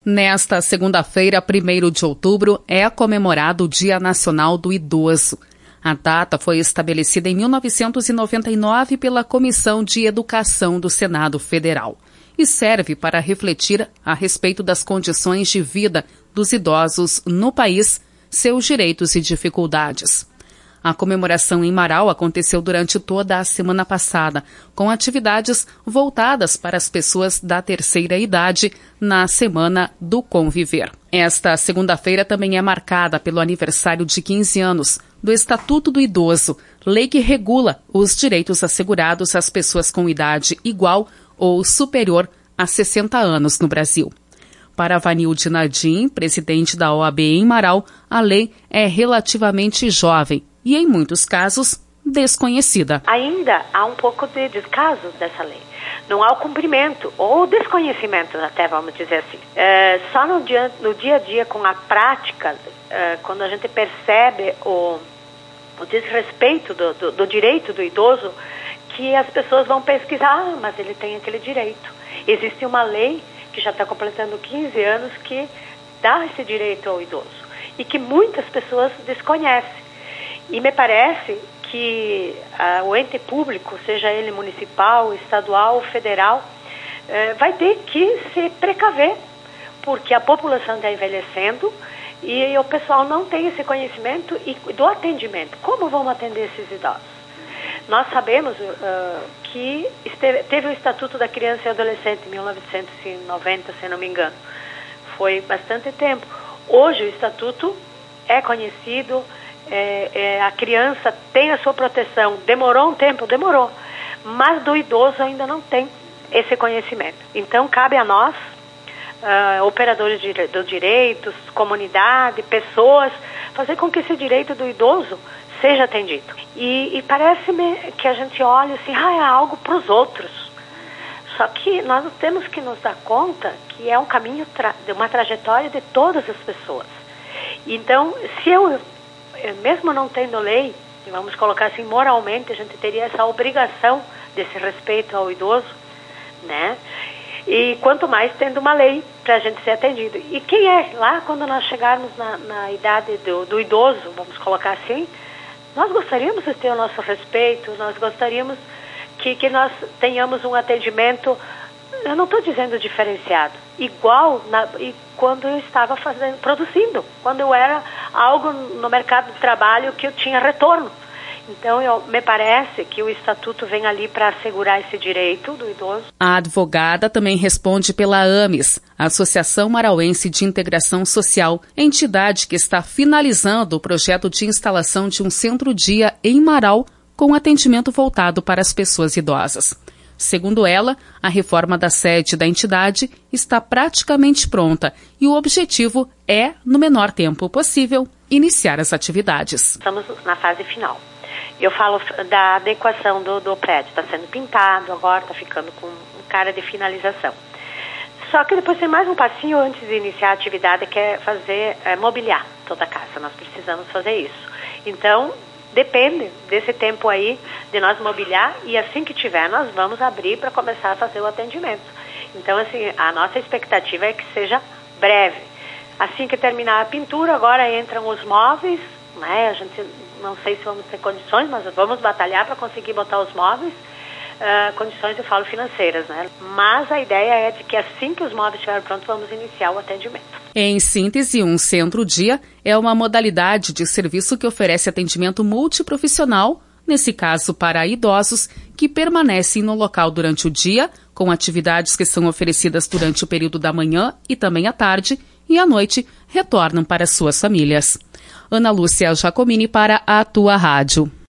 Nesta segunda-feira, 1º de outubro, é comemorado o Dia Nacional do Idoso. A data foi estabelecida em 1999 pela Comissão de Educação do Senado Federal e serve para refletir a respeito das condições de vida dos idosos no país, seus direitos e dificuldades. A comemoração em Marau aconteceu durante toda a semana passada, com atividades voltadas para as pessoas da terceira idade na Semana do Conviver. Esta segunda-feira também é marcada pelo aniversário de 15 anos do Estatuto do Idoso, lei que regula os direitos assegurados às pessoas com idade igual ou superior a 60 anos no Brasil. Para Vanilde Nadim, presidente da OAB em Marau, a lei é relativamente jovem e, em muitos casos, desconhecida. Ainda há um pouco de descaso dessa lei. Não há o cumprimento, ou desconhecimento até, vamos dizer assim. Só no dia a dia, com a prática, quando a gente percebe o desrespeito do direito do idoso, que as pessoas vão pesquisar, mas ele tem aquele direito. Existe uma lei que já está completando 15 anos que dá esse direito ao idoso e que muitas pessoas desconhecem. E me parece que o ente público, seja ele municipal, estadual ou federal, vai ter que se precaver, porque a população está envelhecendo e o pessoal não tem esse conhecimento do atendimento. Como vamos atender esses idosos? Nós sabemos que teve o Estatuto da Criança e Adolescente em 1990, se não me engano. Foi bastante tempo. Hoje o Estatuto é conhecido, a criança tem a sua proteção. Demorou um tempo? Demorou. Mas do idoso ainda não tem esse conhecimento. Então cabe a nós, operadores dos direitos, comunidade, pessoas, fazer com que esse direito do idoso seja atendido. E parece-me que a gente olha assim, é algo para os outros. Só que nós temos que nos dar conta que é um caminho, de uma trajetória de todas as pessoas. Então, se eu mesmo não tendo lei, vamos colocar assim, moralmente, a gente teria essa obrigação desse respeito ao idoso, né? E quanto mais tendo uma lei para a gente ser atendido. E quem é? Lá quando nós chegarmos na idade do idoso, vamos colocar assim, nós gostaríamos de ter o nosso respeito, nós gostaríamos que nós tenhamos um atendimento, eu não estou dizendo diferenciado, igual quando eu estava produzindo, quando eu era algo no mercado de trabalho que eu tinha retorno. Então, me parece que o Estatuto vem ali para assegurar esse direito do idoso. A advogada também responde pela AMES, Associação Marauense de Integração Social, entidade que está finalizando o projeto de instalação de um centro-dia em Marau com atendimento voltado para as pessoas idosas. Segundo ela, a reforma da sede da entidade está praticamente pronta e o objetivo é, no menor tempo possível, iniciar as atividades. Estamos na fase final. Eu falo da adequação do prédio, está sendo pintado agora, está ficando com cara de finalização. Só que depois tem mais um passinho antes de iniciar a atividade, que é mobiliar toda a casa. Nós precisamos fazer isso. Então, depende desse tempo aí de nós mobiliar e assim que tiver, nós vamos abrir para começar a fazer o atendimento. Então, assim, a nossa expectativa é que seja breve. Assim que terminar a pintura, agora entram os móveis, né? A gente não sei se vamos ter condições, mas vamos batalhar para conseguir botar os móveis, condições eu falo financeiras, né? Mas a ideia é de que assim que os móveis estiverem prontos, vamos iniciar o atendimento. Em síntese, um centro-dia é uma modalidade de serviço que oferece atendimento multiprofissional, nesse caso para idosos, que permanecem no local durante o dia, com atividades que são oferecidas durante o período da manhã e também à tarde, e à noite retornam para suas famílias. Ana Lúcia Giacomini para a Tua Rádio.